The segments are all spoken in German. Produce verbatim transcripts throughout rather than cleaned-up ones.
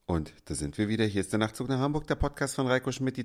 Und da sind wir wieder. Hier ist der Nachtzug nach Hamburg, der Podcast von Reiko Schmidt, die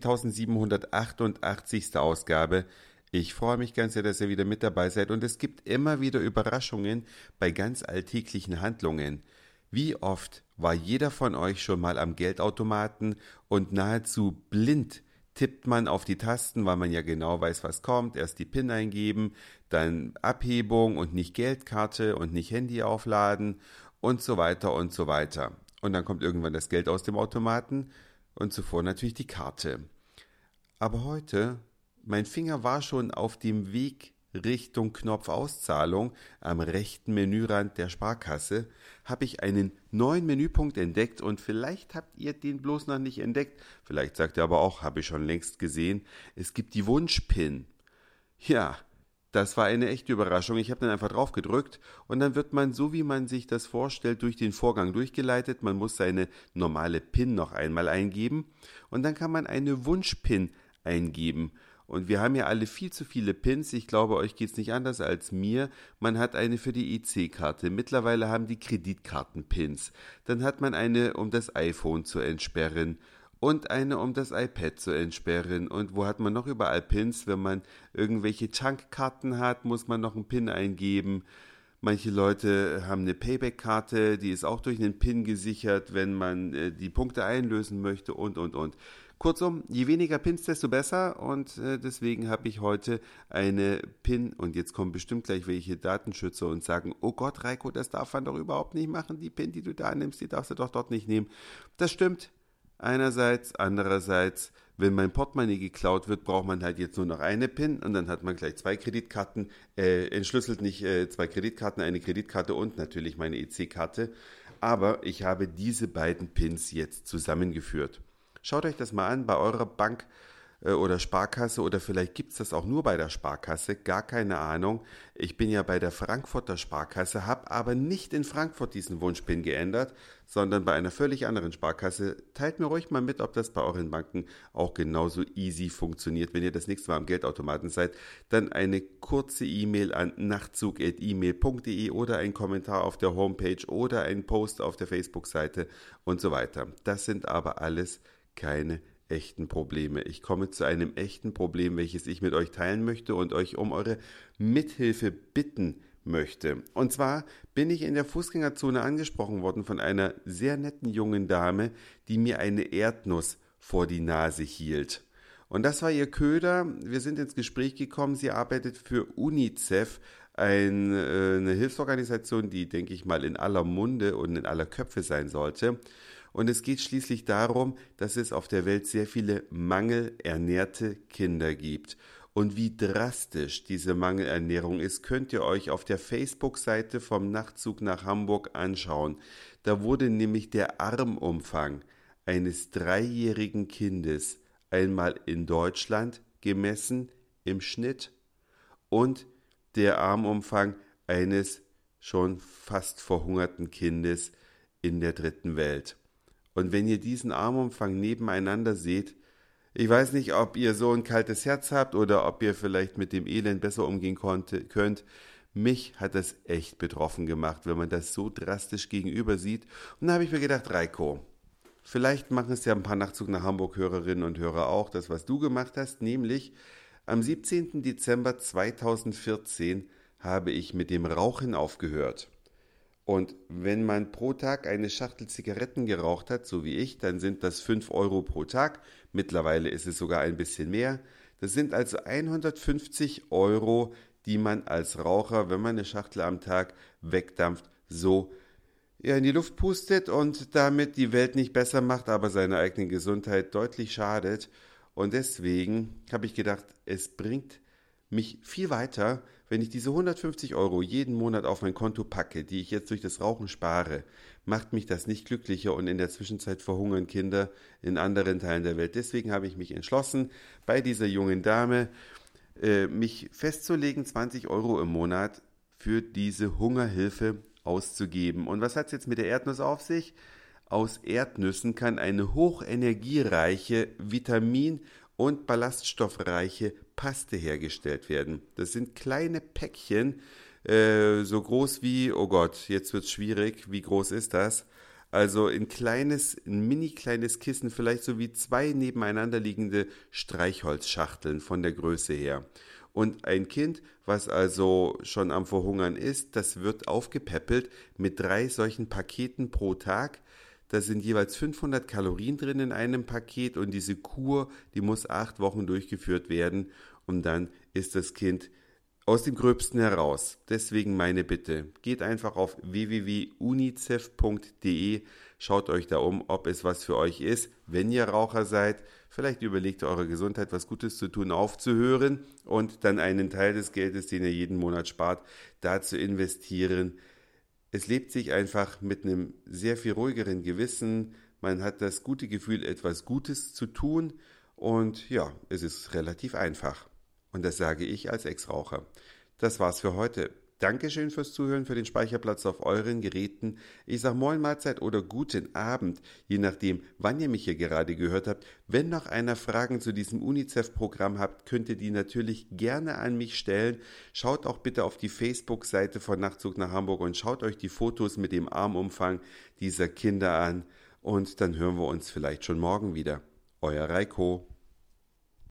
tausendsiebenhundertachtundachtzigste. Ausgabe. Ich freue mich ganz sehr, dass ihr wieder mit dabei seid. Und es gibt immer wieder Überraschungen bei ganz alltäglichen Handlungen. Wie oft war jeder von euch schon mal am Geldautomaten und nahezu blind tippt man auf die Tasten, weil man ja genau weiß, was kommt. Erst die PIN eingeben, dann Abhebung und nicht Geldkarte und nicht Handy aufladen und so weiter und so weiter. Und dann kommt irgendwann das Geld aus dem Automaten und zuvor natürlich die Karte. Aber heute, mein Finger war schon auf dem Weg Richtung Knopf Auszahlung am rechten Menürand der Sparkasse, habe ich einen neuen Menüpunkt entdeckt und vielleicht habt ihr den bloß noch nicht entdeckt. Vielleicht sagt ihr aber auch, habe ich schon längst gesehen, es gibt die Wunsch-PIN. Ja, das war eine echte Überraschung. Ich habe dann einfach drauf gedrückt und dann wird man, so wie man sich das vorstellt, durch den Vorgang durchgeleitet. Man muss seine normale PIN noch einmal eingeben und dann kann man eine Wunsch-PIN eingeben. Und wir haben ja alle viel zu viele Pins. Ich glaube, euch geht es nicht anders als mir. Man hat eine für die E C-Karte. Mittlerweile haben die Kreditkarten-Pins. Dann hat man eine, um das iPhone zu entsperren. Und eine, um das iPad zu entsperren. Und wo hat man noch überall Pins? Wenn man irgendwelche Chunkkarten hat, muss man noch einen Pin eingeben. Manche Leute haben eine Payback-Karte, die ist auch durch einen Pin gesichert, wenn man äh, die Punkte einlösen möchte und, und, und. Kurzum, je weniger Pins, desto besser und äh, deswegen habe ich heute eine PIN und jetzt kommen bestimmt gleich welche Datenschützer und sagen, oh Gott, Reiko, das darf man doch überhaupt nicht machen, die PIN, die du da nimmst, die darfst du doch dort nicht nehmen. Das stimmt. Einerseits, andererseits, wenn mein Portemonnaie geklaut wird, braucht man halt jetzt nur noch eine PIN und dann hat man gleich zwei Kreditkarten, äh, entschlüsselt nicht äh, zwei Kreditkarten, eine Kreditkarte und natürlich meine E C-Karte. Aber ich habe diese beiden PINs jetzt zusammengeführt. Schaut euch das mal an bei eurer Bank äh, oder Sparkasse oder vielleicht gibt es das auch nur bei der Sparkasse, gar keine Ahnung. Ich bin ja bei der Frankfurter Sparkasse, habe aber nicht in Frankfurt diesen Wunschpin geändert, sondern bei einer völlig anderen Sparkasse. Teilt mir ruhig mal mit, ob das bei euren Banken auch genauso easy funktioniert. Wenn ihr das nächste Mal am Geldautomaten seid, dann eine kurze E-Mail an nachtzug at e mail punkt de oder ein Kommentar auf der Homepage oder ein Post auf der Facebook-Seite und so weiter. Das sind aber alles keine echten Probleme. Ich komme zu einem echten Problem, welches ich mit euch teilen möchte und euch um eure Mithilfe bitten möchte. Und zwar bin ich in der Fußgängerzone angesprochen worden von einer sehr netten jungen Dame, die mir eine Erdnuss vor die Nase hielt. Und das war ihr Köder. Wir sind ins Gespräch gekommen. Sie arbeitet für UNICEF, eine, eine Hilfsorganisation, die, denke ich mal, in aller Munde und in aller Köpfe sein sollte. Und es geht schließlich darum, dass es auf der Welt sehr viele mangelernährte Kinder gibt. Und wie drastisch diese Mangelernährung ist, könnt ihr euch auf der Facebook-Seite vom Nachtzug nach Hamburg anschauen. Da wurde nämlich der Armumfang eines dreijährigen Kindes einmal in Deutschland gemessen im Schnitt und der Armumfang eines schon fast verhungerten Kindes in der dritten Welt. Und wenn ihr diesen Armumfang nebeneinander seht, ich weiß nicht, ob ihr so ein kaltes Herz habt oder ob ihr vielleicht mit dem Elend besser umgehen konnte, könnt. Mich hat das echt betroffen gemacht, wenn man das so drastisch gegenüber sieht. Und da habe ich mir gedacht, Reiko, vielleicht machen es ja ein paar Nachtzug nach Hamburg Hörerinnen und Hörer auch, das was du gemacht hast, nämlich am siebzehnten Dezember zweitausendvierzehn habe ich mit dem Rauchen aufgehört. Und wenn man pro Tag eine Schachtel Zigaretten geraucht hat, so wie ich, dann sind das fünf Euro pro Tag. Mittlerweile ist es sogar ein bisschen mehr. Das sind also hundertfünfzig Euro, die man als Raucher, wenn man eine Schachtel am Tag wegdampft, so ja, in die Luft pustet und damit die Welt nicht besser macht, aber seiner eigenen Gesundheit deutlich schadet. Und deswegen habe ich gedacht, es bringt mich viel weiter, wenn ich diese hundertfünfzig Euro jeden Monat auf mein Konto packe, die ich jetzt durch das Rauchen spare, macht mich das nicht glücklicher und in der Zwischenzeit verhungern Kinder in anderen Teilen der Welt. Deswegen habe ich mich entschlossen, bei dieser jungen Dame äh, mich festzulegen, zwanzig Euro im Monat für diese Hungerhilfe auszugeben. Und was hat es jetzt mit der Erdnuss auf sich? Aus Erdnüssen kann eine hochenergiereiche, vitamin- und ballaststoffreiche Paste hergestellt werden. Das sind kleine Päckchen, äh, so groß wie, oh Gott, jetzt wird es schwierig, wie groß ist das? Also ein kleines, ein mini kleines Kissen, vielleicht so wie zwei nebeneinander liegende Streichholzschachteln von der Größe her. Und ein Kind, was also schon am Verhungern ist, das wird aufgepäppelt mit drei solchen Paketen pro Tag. Da sind jeweils fünfhundert Kalorien drin in einem Paket und diese Kur, die muss acht Wochen durchgeführt werden und dann ist das Kind aus dem Gröbsten heraus. Deswegen meine Bitte, geht einfach auf w w w punkt unicef punkt d e, schaut euch da um, ob es was für euch ist. Wenn ihr Raucher seid, vielleicht überlegt ihr eurer Gesundheit was Gutes zu tun, aufzuhören und dann einen Teil des Geldes, den ihr jeden Monat spart, da zu investieren. Es lebt sich einfach mit einem sehr viel ruhigeren Gewissen. Man hat das gute Gefühl, etwas Gutes zu tun und ja, es ist relativ einfach. Und das sage ich als Ex-Raucher. Das war's für heute. Dankeschön fürs Zuhören, für den Speicherplatz auf euren Geräten. Ich sage Moin Mahlzeit oder guten Abend, je nachdem, wann ihr mich hier gerade gehört habt. Wenn noch einer Fragen zu diesem UNICEF-Programm habt, könnt ihr die natürlich gerne an mich stellen. Schaut auch bitte auf die Facebook-Seite von Nachtzug nach Hamburg und schaut euch die Fotos mit dem Armumfang dieser Kinder an. Und dann hören wir uns vielleicht schon morgen wieder. Euer Reiko.